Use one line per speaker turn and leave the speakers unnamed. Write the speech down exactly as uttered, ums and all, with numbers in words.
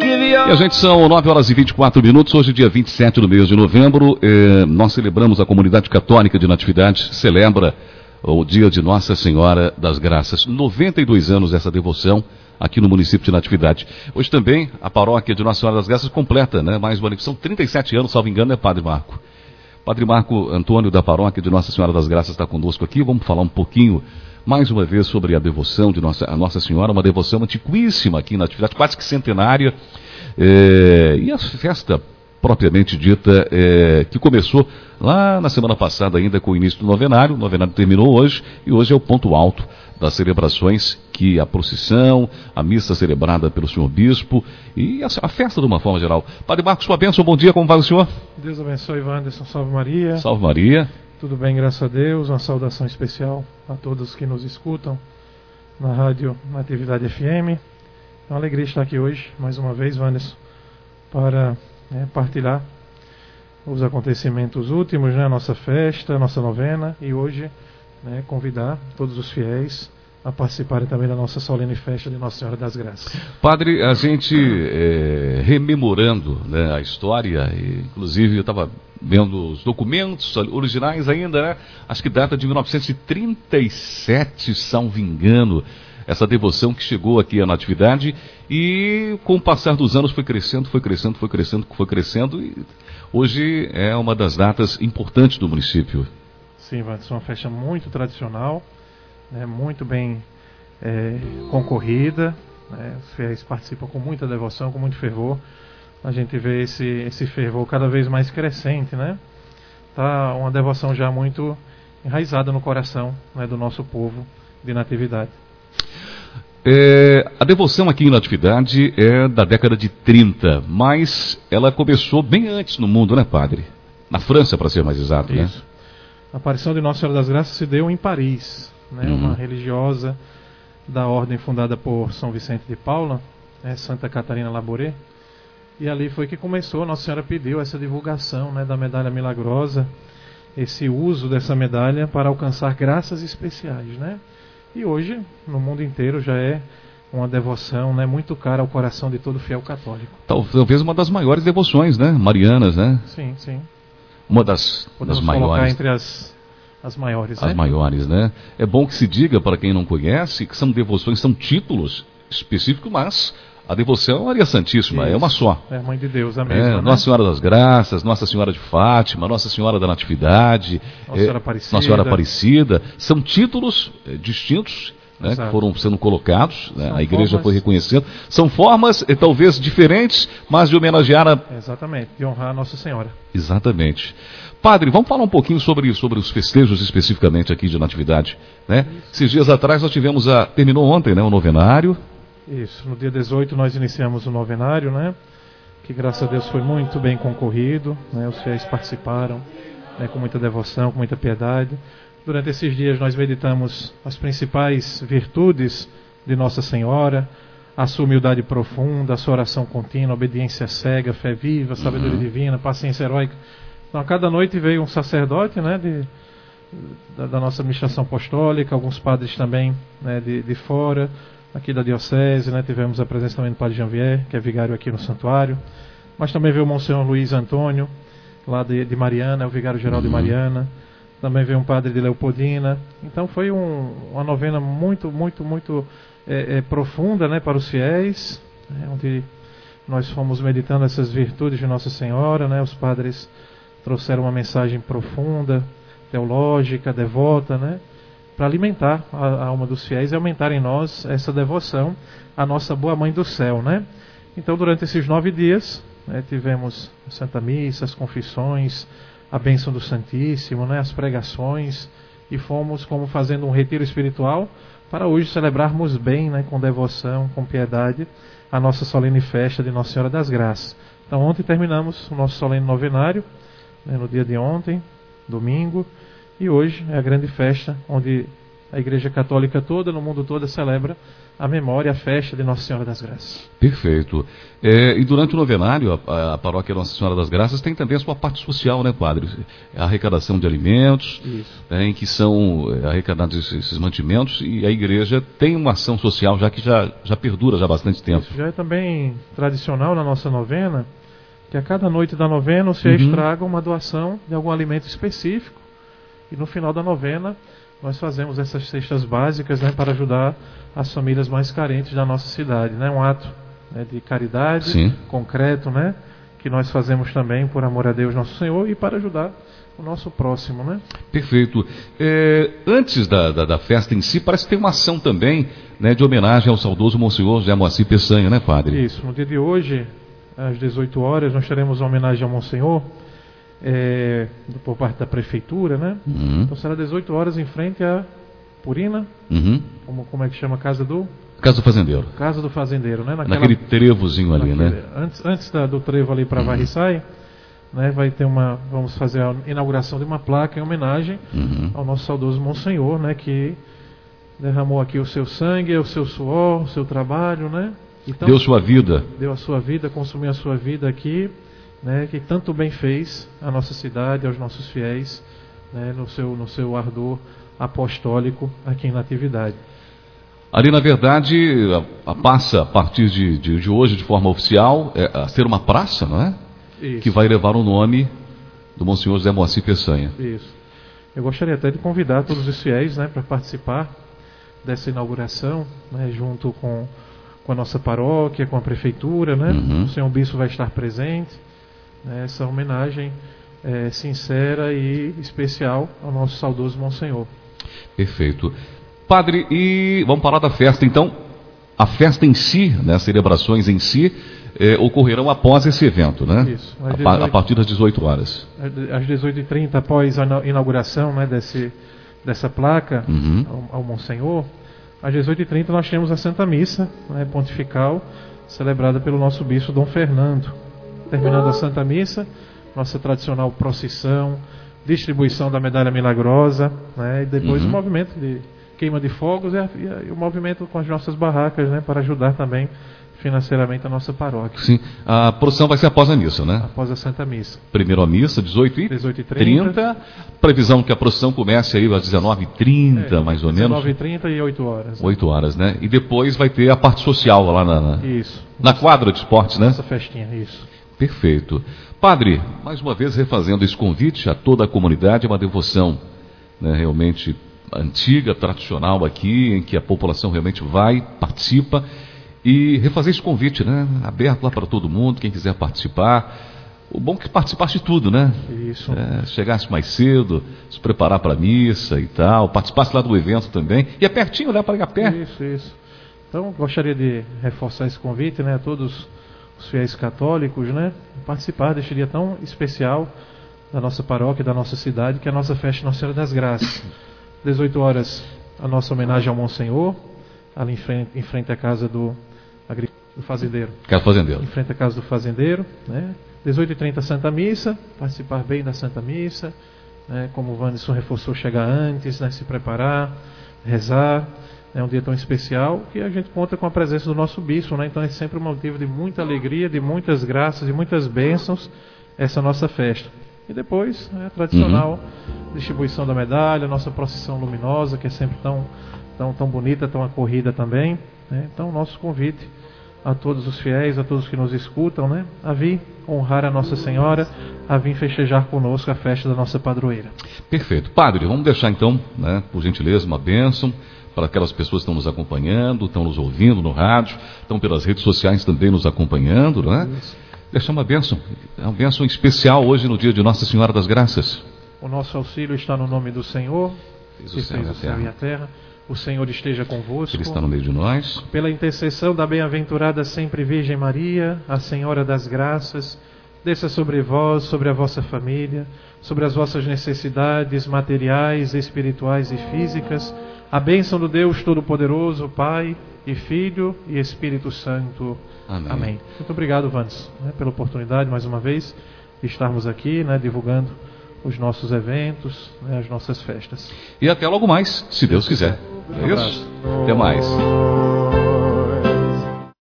E a gente são nove horas e vinte e quatro minutos, hoje dia vinte e sete do mês de novembro, eh, nós celebramos, a comunidade católica de Natividade celebra o dia de Nossa Senhora das Graças, noventa e dois anos dessa devoção aqui no município de Natividade. Hoje também a paróquia de Nossa Senhora das Graças completa, né, mais uma, são trinta e sete anos, salvo engano, é Padre Marco. Padre Marco Antônio da paróquia de Nossa Senhora das Graças está conosco aqui, vamos falar um pouquinho mais uma vez sobre a devoção de Nossa, a Nossa Senhora, uma devoção antiquíssima aqui na Natividade, quase que centenária, é, e a festa propriamente dita, é, que começou lá na semana passada ainda com o início do novenário, o novenário terminou hoje, e hoje é o ponto alto das celebrações, que a procissão, a missa celebrada pelo senhor bispo, e a, a festa de uma forma geral. Padre Marcos, sua bênção, bom dia, como vai o senhor?
Deus abençoe, Wanderson, salve Maria.
Salve Maria.
Tudo bem, graças a Deus, uma saudação especial a todos que nos escutam na rádio Natividade F M. É uma alegria estar aqui hoje, mais uma vez, Wanderson, para né, partilhar os acontecimentos últimos, né, a nossa festa, a nossa novena, e hoje né, convidar todos os fiéis a participarem também da nossa solene festa de Nossa Senhora das Graças.
Padre, a gente é, rememorando né, a história, e, inclusive eu estava vendo os documentos originais ainda, né, acho que data de mil novecentos e trinta e sete, salvo engano, essa devoção que chegou aqui à Natividade, e com o passar dos anos foi crescendo, foi crescendo, foi crescendo, foi crescendo, e hoje é uma das datas importantes do município.
Sim, vai ser uma festa muito tradicional, né, muito bem é, concorrida, né, os fiéis participam com muita devoção, com muito fervor. A gente vê esse, esse fervor cada vez mais crescente, né? Tá uma devoção já muito enraizada no coração né, do nosso povo de Natividade.
É, a devoção aqui em Natividade é da década de trinta, mas ela começou bem antes no mundo, né, padre? Na França, para ser mais exato,
Isso.
Né?
A aparição de Nossa Senhora das Graças se deu em Paris, né? Uhum. Uma religiosa da ordem fundada por São Vicente de Paula, né? Santa Catarina Labouré, e ali foi que começou, Nossa Senhora pediu essa divulgação né, da medalha milagrosa, esse uso dessa medalha para alcançar graças especiais, né? E hoje, no mundo inteiro, já é uma devoção né, muito cara ao coração de todo fiel católico.
Talvez uma das maiores devoções, né? Marianas, né?
Sim, sim.
Uma das, das maiores.
Colocar entre as, as maiores,
As
né?
maiores, né? É bom que se diga, para quem não conhece, que são devoções, são títulos específicos, mas a devoção é Maria Santíssima,
Isso.
É uma só.
É a Mãe de Deus, a mesma,
é,
né?
Nossa Senhora das Graças, Nossa Senhora de Fátima, Nossa Senhora da Natividade,
Nossa Senhora Aparecida.
Nossa Senhora Aparecida. São títulos é, distintos, né, que foram sendo colocados, né, a igreja formas... foi reconhecendo. São formas, eh, talvez, diferentes, mas de homenagear a...
Exatamente, de honrar a Nossa Senhora.
Exatamente. Padre, vamos falar um pouquinho sobre, sobre os festejos especificamente aqui de Natividade, né? Esses dias atrás nós tivemos a... Terminou ontem, né, o novenário.
Isso, no dia dezoito nós iniciamos o novenário, né? Que graças a Deus foi muito bem concorrido, né? Os fiéis participaram né, com muita devoção, com muita piedade. Durante esses dias nós meditamos as principais virtudes de Nossa Senhora, a sua humildade profunda, a sua oração contínua, a obediência cega, a fé viva, a sabedoria uhum. divina, a paciência heróica. Então a cada noite veio um sacerdote né, de, da, da nossa administração apostólica, alguns padres também né, de, de fora, aqui da diocese, né, tivemos a presença também do padre Janvier, que é vigário aqui no santuário, mas também veio o Monsenhor Luiz Antônio, lá de, de Mariana, é o vigário-geral uhum. de Mariana. Também veio um padre de Leopoldina. Então foi um, uma novena muito, muito, muito é, é, profunda né, para os fiéis, né, onde nós fomos meditando essas virtudes de Nossa Senhora. Né, os padres trouxeram uma mensagem profunda, teológica, devota, né, para alimentar a, a alma dos fiéis e aumentar em nós essa devoção à nossa boa Mãe do Céu. Né? Então durante esses nove dias né, tivemos a Santa Missa, as confissões, a bênção do Santíssimo, né, as pregações, e fomos como fazendo um retiro espiritual para hoje celebrarmos bem, né, com devoção, com piedade, a nossa solene festa de Nossa Senhora das Graças. Então ontem terminamos o nosso solene novenário, né, no dia de ontem, domingo, e hoje é a grande festa, onde a Igreja Católica toda, no mundo todo, celebra a memória, a festa de Nossa Senhora das Graças.
Perfeito. É, e durante o novenário, a, a paróquia Nossa Senhora das Graças tem também a sua parte social, né, padre? A arrecadação de alimentos, é, em que são arrecadados esses, esses mantimentos, e a igreja tem uma ação social já que já, já perdura já há bastante tempo.
Isso já é também tradicional na nossa novena, que a cada noite da novena os fiéis uhum. tragam uma doação de algum alimento específico, e no final da novena nós fazemos essas cestas básicas, né, para ajudar as famílias mais carentes da nossa cidade, né? Um ato, né, de caridade Sim. concreto, né, que nós fazemos também por amor a Deus Nosso Senhor e para ajudar o nosso próximo, né?
Perfeito. É, antes da, da, da festa em si, parece que tem uma ação também, né, de homenagem ao saudoso Monsenhor José Moacir Peçanha, né, padre?
Isso. No dia de hoje, às dezoito horas, nós teremos uma homenagem ao Monsenhor, é, por parte da prefeitura, né? Uhum. Então será dezoito horas em frente à Purina, uhum. como, como é que chama a casa do?
Casa do Fazendeiro.
Casa do Fazendeiro, né? Naquela,
naquele trevozinho ali,
naquele,
né?
Antes, antes da, do trevo ali para uhum. Varriçai, né? Vai ter uma, vamos fazer a inauguração de uma placa em homenagem uhum. ao nosso saudoso Monsenhor, né? Que derramou aqui o seu sangue, o seu suor, o seu trabalho, né? Então,
deu sua vida.
Deu a sua vida, consumiu a sua vida aqui, né, que tanto bem fez à nossa cidade, aos nossos fiéis, né, no seu, no seu ardor apostólico aqui em Natividade.
Ali, na verdade, a, a passa a partir de, de, de hoje, de forma oficial, é, a ser uma praça, não é? Isso. Que vai levar o nome do Monsenhor José Moacir Peçanha.
Isso. Eu gostaria até de convidar todos os fiéis, né, para participar dessa inauguração, né, junto com, com a nossa paróquia, com a prefeitura, né? Uhum. O senhor Bispo vai estar presente. Essa homenagem é, sincera e especial ao nosso saudoso Monsenhor. Perfeito.
Padre, e vamos falar da festa então. A festa em si, né, as celebrações em si, é, ocorrerão após esse evento, né? Isso. A, dezoito, a partir das dezoito horas.
Às dezoito e trinta, após a inauguração, né, desse, dessa placa uhum. ao, ao Monsenhor, às dezoito e trinta nós temos a Santa Missa, né, pontifical, celebrada pelo nosso Bispo Dom Fernando. Terminando a Santa Missa, nossa tradicional procissão, distribuição da medalha milagrosa, né, e depois uhum. o movimento de queima de fogos e, a, e, a, e o movimento com as nossas barracas, né, para ajudar também financeiramente a nossa paróquia.
Sim, a procissão vai ser após a missa, né?
Após a Santa Missa.
Primeiro a missa, dezoito e trinta. Previsão que a procissão comece aí às dezenove e trinta, é, mais ou menos.
dezenove e trinta e oito horas.
oito horas, né? E depois vai ter a parte social lá na, na,
isso.
na quadra de esportes, né?
Essa festinha, isso.
Perfeito. Padre, mais uma vez refazendo esse convite a toda a comunidade, é uma devoção, né, realmente antiga, tradicional aqui, em que a população realmente vai, participa, e refazer esse convite, né, aberto lá para todo mundo, quem quiser participar. O bom é que participasse de tudo, né?
Isso.
É, chegasse mais cedo, se preparar para a missa e tal, participasse lá do evento também. E é pertinho, né, para ir a pé.
Isso, isso. Então, gostaria de reforçar esse convite, né, a todos os fiéis católicos, né, participar deste dia tão especial da nossa paróquia, da nossa cidade, que é a nossa festa Nossa Senhora das Graças. dezoito horas, a nossa homenagem ao Monsenhor, ali em frente, em frente à casa do, do fazendeiro.
Casa do fazendeiro.
Em frente à casa do fazendeiro, né. dezoito e trinta, Santa Missa, participar bem da Santa Missa, né, como o Wanderson reforçou, chegar antes, né, se preparar, rezar. É um dia tão especial que a gente conta com a presença do nosso bispo, né? Então é sempre um motivo de muita alegria, de muitas graças, de muitas bênçãos essa nossa festa. E depois, né, a tradicional uhum. distribuição da medalha, nossa procissão luminosa, que é sempre tão, tão, tão bonita, tão acorrida também, né? Então, nosso convite a todos os fiéis, a todos que nos escutam, né, a vir honrar a Nossa Senhora, a vir festejar conosco a festa da nossa padroeira.
Perfeito. Padre, vamos deixar então, né, por gentileza, uma bênção para aquelas pessoas que estão nos acompanhando, estão nos ouvindo no rádio, estão pelas redes sociais também nos acompanhando, não é? Isso. Deixar uma bênção, é uma bênção especial hoje no dia de Nossa Senhora das Graças.
O nosso auxílio está no nome do Senhor, que fez o céu e a terra. O Senhor esteja convosco.
Ele está no meio de nós.
Pela intercessão da bem-aventurada sempre Virgem Maria, a Senhora das Graças, desça sobre vós, sobre a vossa família, sobre as vossas necessidades materiais, espirituais e físicas, a bênção do Deus Todo-Poderoso, Pai e Filho e Espírito Santo.
Amém.
Amém. Muito obrigado, Vandes, né, pela oportunidade, mais uma vez, de estarmos aqui, né, divulgando o os nossos eventos, né, as nossas festas.
E até logo mais, se Deus quiser. É isso? Até mais.